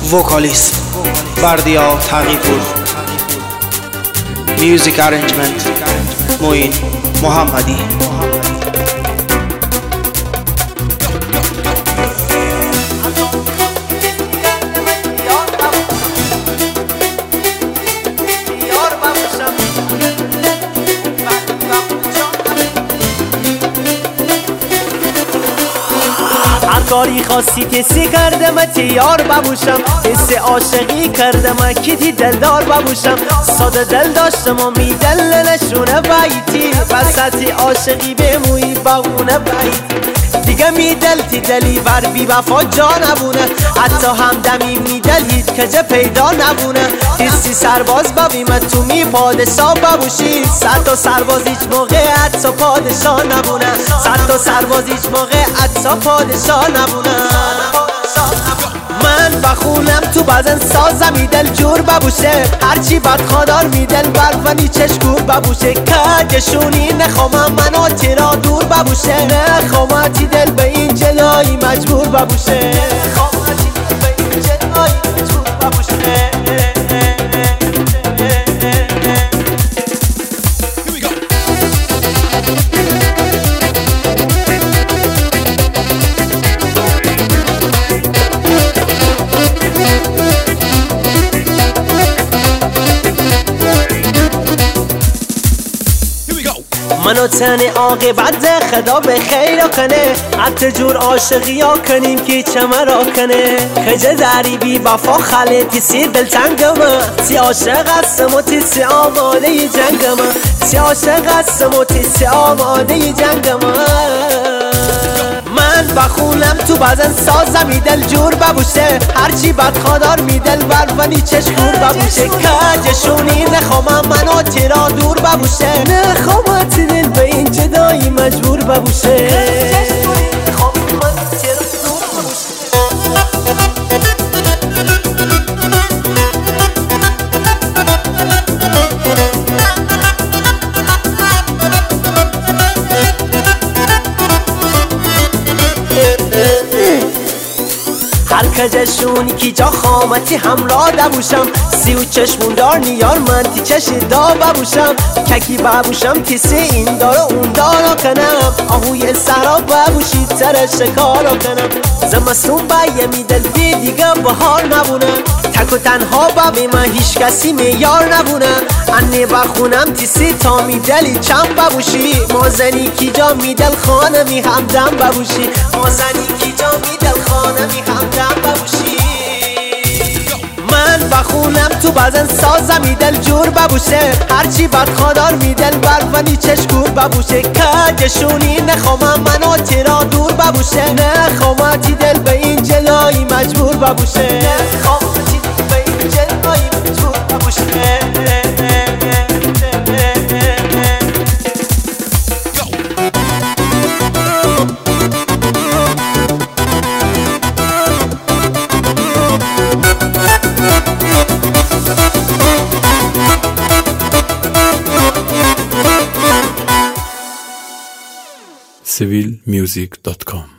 وکالیست بردیا تقی‌پور، میوزیک ارنجمنت معین محمدی. کاری خاصی کسی کردم تیار ببوشم، حس عاشقی کردم کیتی دلدار ببوشم. ساده دل داشتم و میدل نشونه بیتی، وسطی عاشقی بموی بغونه بیتی. دیگه میدل تی دلی بر بی وفا جا نبونه، حتی همدمی میدل هیچ کجا پیدا نبونه. تیستی سرباز ببیم تو می پادشاه ببوشی، صد تا سرباز هیچ موقع حتی پادشاه نبونه، صد تا سرباز هیچ موقع حتی پادشاه نبونه. من بخونم تو بزن سازم میدل جور ببوشه، هرچی بدخوادار میدل برفنی چشکور ببوشه. کجشونی نخوامم منو تیرا دور ببوشه، نخوامتی دل به این جلایی مجبور ببوشه، نخوامتی دل به این جلایی مجبور ببوشه. منو تن عاقبت خدا به خیر کنه، حتی جور عاشقی ها کنیم که چمرا کنه. خجه داری بی وفا خلطی سی دلتنگم، سی عاشق هستم و تی سی آماده جنگم، سی عاشق هستم و تی سی آماده جنگم. من بخونم تو بزن سازم میدل جور ببوشه، هرچی بدخوادار میدل برفنی چشکور ببوشه. کجشونی نخوامم منو تیرا دور ببوشه، نخوامتی دل به این جدایی مجبور ببوشه. هر کجشونی کی جا خامتی همراه دبوشم، سی و چشمون دار نیار من تی چش دا ببوشم. ککی ببوشم تی سی این دار و اون دارا کنم، آهوی سرا ببوشی تر شکارا کنم. زمستون بایه میدل بی دیگه بهار نبونه، تک و تنها ببی من هیچ کسی میار نبونه. انه بخونم تی سی تا میدلی چند ببوشی، مازنی کی جا میدل خانه می همدم ببوشی، مازنی کی جا میدل خانه می همدم ببوشی. من بخونم تو بزن سازم میدل جور ببوشه، هرچی بدخوادار میدل برفنی چشکور ببوشه. کجشونی نخوامم منو تیرا دور ببوشه، نخوامتی دل به این جلایی مجبور ببوشه، نخوامتی دل به این جلایی مجبور ببوشه. civilmusic.com